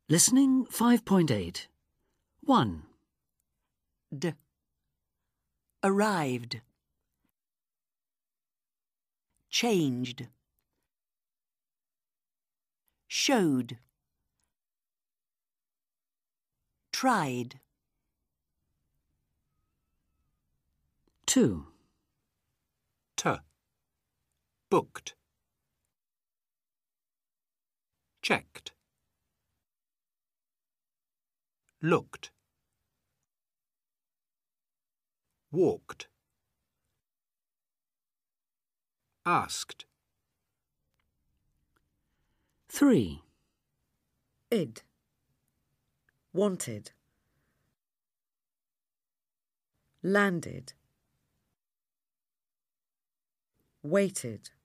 Listening 5.8. 1. D. Arrived. Changed. Showed. Tried. 2. T. Booked. Checked. Looked. Walked. Asked. 3. Id. Wanted. Landed. Waited.